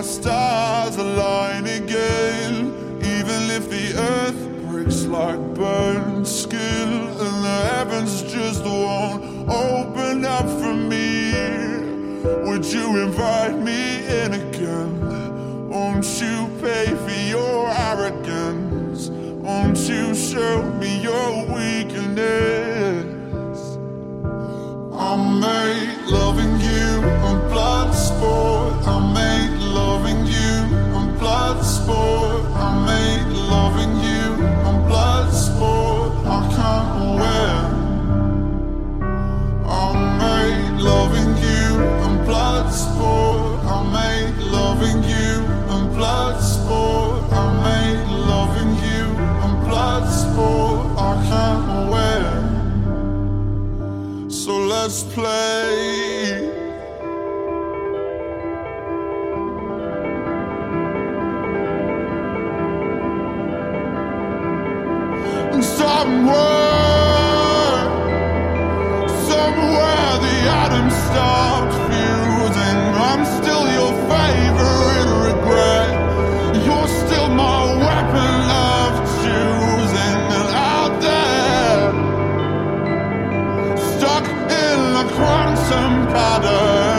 our stars align again. Even if the earth breaks like burnt skin, and the heavens just won't open up for me, would you invite me in again? Won't you pay for your arrogance? Won't you show me your weakness? I made loving you a blood sport. I made loving you a blood sport. I made loving you a blood sport. I can't win. I made loving you a blood sport. I made loving you a blood sport. I made loving you a blood sport. I can't win. So let's play. Somewhere the atoms stopped fusing. I'm still your favorite regret. You're still my weapon of choosing. And out there, stuck in a quantum pattern,